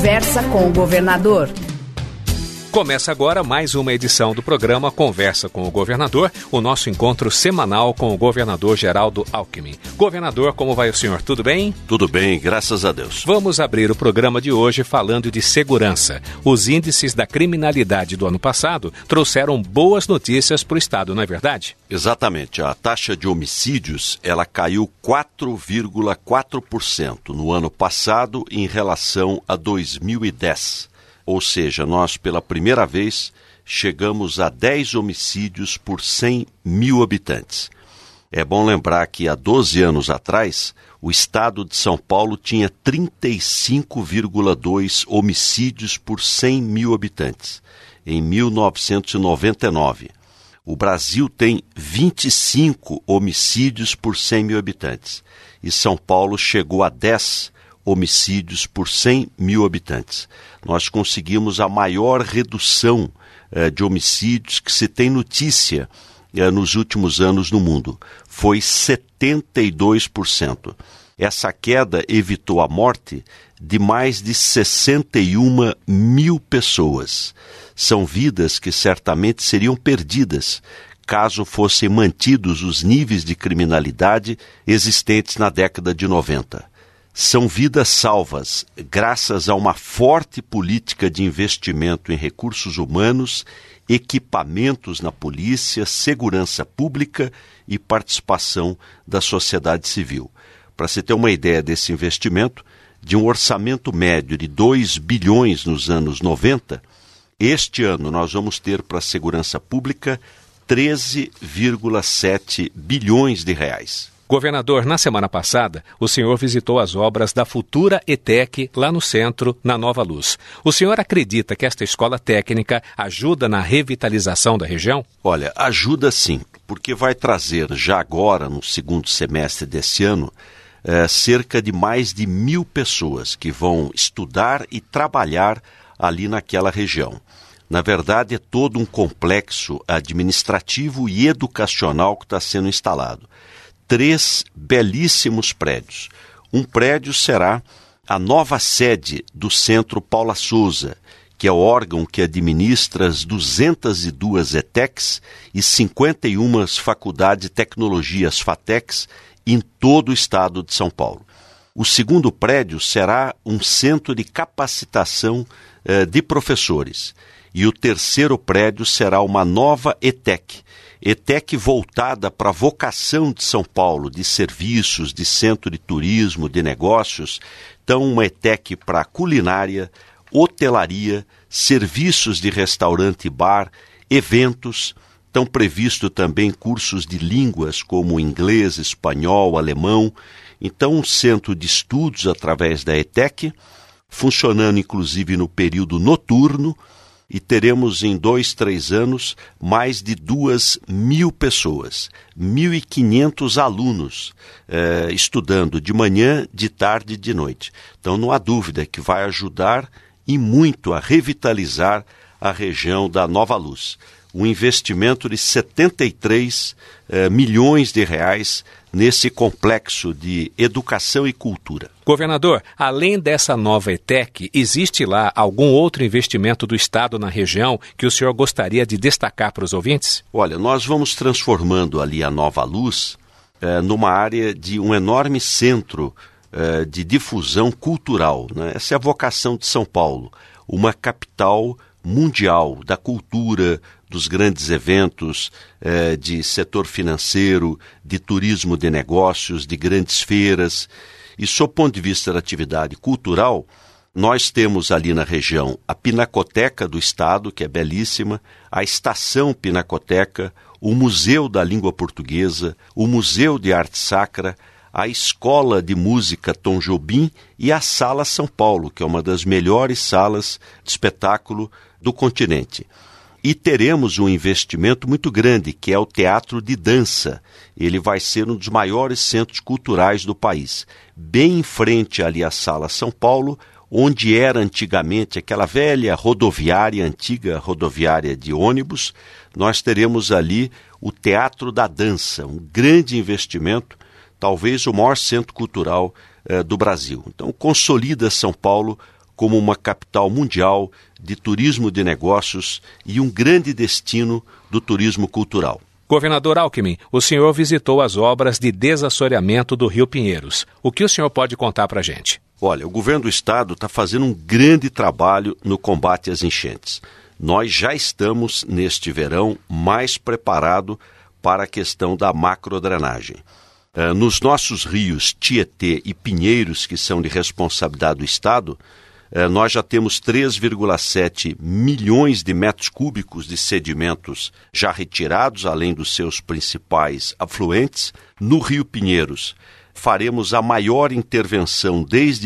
Conversa com o Governador. Começa agora mais uma edição do programa Conversa com o Governador, o nosso encontro semanal com o governador Geraldo Alckmin. Governador, como vai o senhor? Tudo bem? Tudo bem, graças a Deus. Vamos abrir o programa de hoje falando de segurança. Os índices da criminalidade do ano passado trouxeram boas notícias para o Estado, não é verdade? Exatamente. A taxa de homicídios, ela caiu 4,4% no ano passado em relação a 2010. Ou seja, nós pela primeira vez chegamos a 10 homicídios por 100 mil habitantes. É bom lembrar que há 12 anos atrás, o estado de São Paulo tinha 35,2 homicídios por 100 mil habitantes, em 1999. O Brasil tem 25 homicídios por 100 mil habitantes e São Paulo chegou a 10 homicídios por 100 mil habitantes. Nós conseguimos a maior redução de homicídios que se tem notícia nos últimos anos no mundo. Foi 72%. Essa queda evitou a morte de mais de 61 mil pessoas. São vidas que certamente seriam perdidas caso fossem mantidos os níveis de criminalidade existentes na década de 90. São vidas salvas, graças a uma forte política de investimento em recursos humanos, equipamentos na polícia, segurança pública e participação da sociedade civil. Para se ter uma ideia desse investimento, de um orçamento médio de 2 bilhões nos anos 90, este ano nós vamos ter para a segurança pública 13,7 bilhões de reais. Governador, na semana passada, o senhor visitou as obras da futura ETEC lá no centro, na Nova Luz. O senhor acredita que esta escola técnica ajuda na revitalização da região? Olha, ajuda sim, porque vai trazer já agora, no segundo semestre desse ano, cerca de mais de 1.000 pessoas que vão estudar e trabalhar ali naquela região. Na verdade, é todo um complexo administrativo e educacional que está sendo instalado. 3 belíssimos prédios. Um prédio será a nova sede do Centro Paula Souza, que é o órgão que administra as 202 ETECs e 51 faculdades de tecnologia, as FATECs, em todo o estado de São Paulo. O segundo prédio será um centro de capacitação de professores. E o terceiro prédio será uma nova ETEC. ETEC voltada para a vocação de São Paulo, de serviços, de centro de turismo, de negócios. Então, uma ETEC para culinária, hotelaria, serviços de restaurante e bar, eventos. Estão previstos também cursos de línguas como inglês, espanhol, alemão. Então, um centro de estudos através da ETEC, funcionando inclusive no período noturno, e teremos em 2, 3 anos mais de 2.000 pessoas, 1.500 alunos estudando de manhã, de tarde e de noite. Então não há dúvida que vai ajudar e muito a revitalizar a região da Nova Luz. Um investimento de 73 milhões de reais nesse complexo de educação e cultura. Governador, além dessa nova ETEC, existe lá algum outro investimento do Estado na região que o senhor gostaria de destacar para os ouvintes? Olha, nós vamos transformando ali a Nova Luz numa área de um enorme centro de difusão cultural, né? Essa é a vocação de São Paulo, uma capital mundial da cultura, dos grandes eventos, de setor financeiro, de turismo de negócios, de grandes feiras. E, sob o ponto de vista da atividade cultural, nós temos ali na região a Pinacoteca do Estado, que é belíssima, a Estação Pinacoteca, o Museu da Língua Portuguesa, o Museu de Arte Sacra, a Escola de Música Tom Jobim e a Sala São Paulo, que é uma das melhores salas de espetáculo do continente. E teremos um investimento muito grande, que é o Teatro de Dança. Ele vai ser um dos maiores centros culturais do país. Bem em frente ali à Sala São Paulo, onde era antigamente aquela velha rodoviária, antiga rodoviária de ônibus, nós teremos ali o Teatro da Dança, um grande investimento, talvez o maior centro cultural do Brasil. Então, consolida São Paulo como uma capital mundial de turismo de negócios e um grande destino do turismo cultural. Governador Alckmin, o senhor visitou as obras de desassoreamento do Rio Pinheiros. O que o senhor pode contar para a gente? Olha, o governo do estado está fazendo um grande trabalho no combate às enchentes. Nós já estamos, neste verão, mais preparados para a questão da macrodrenagem. Nos nossos rios Tietê e Pinheiros, que são de responsabilidade do estado, nós já temos 3,7 milhões de metros cúbicos de sedimentos já retirados, além dos seus principais afluentes. No Rio Pinheiros, faremos a maior intervenção desde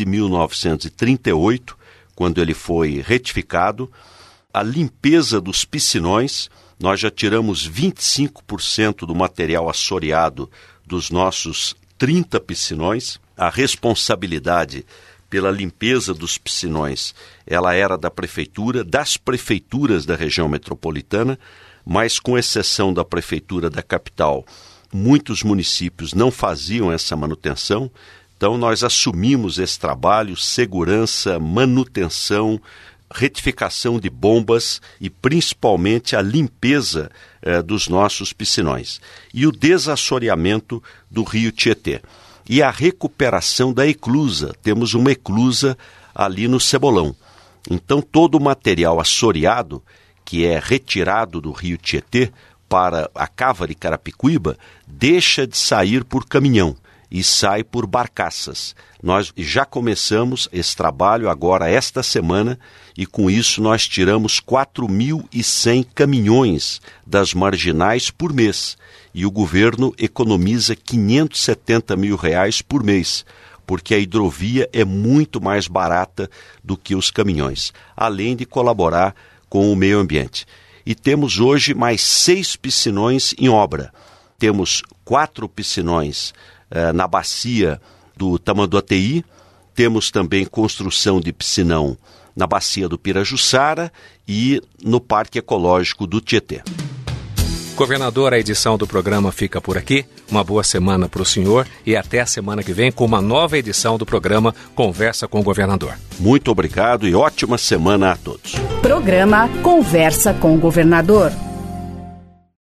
1938, quando ele foi retificado. A limpeza dos piscinões, nós já tiramos 25% do material assoreado dos nossos 30 piscinões. A responsabilidade pela limpeza dos piscinões, ela era da prefeitura, das prefeituras da região metropolitana, mas com exceção da prefeitura da capital, muitos municípios não faziam essa manutenção. Então nós assumimos esse trabalho, segurança, manutenção, retificação de bombas e principalmente a limpeza dos nossos piscinões. E o desassoreamento do rio Tietê. E a recuperação da eclusa. Temos uma eclusa ali no Cebolão. Então todo o material assoreado, que é retirado do rio Tietê para a cava de Carapicuíba, deixa de sair por caminhão e sai por barcaças. Nós já começamos esse trabalho agora esta semana e com isso nós tiramos 4.100 caminhões das marginais por mês. E o governo economiza R$570 mil por mês, porque a hidrovia é muito mais barata do que os caminhões, além de colaborar com o meio ambiente. E temos hoje mais 6 piscinões em obra. Temos 4 piscinões na bacia do Tamanduateí, temos também construção de piscinão na bacia do Pirajussara e no Parque Ecológico do Tietê. Governador, a edição do programa fica por aqui. Uma boa semana para o senhor e até a semana que vem com uma nova edição do programa Conversa com o Governador. Muito obrigado e ótima semana a todos. Programa Conversa com o Governador.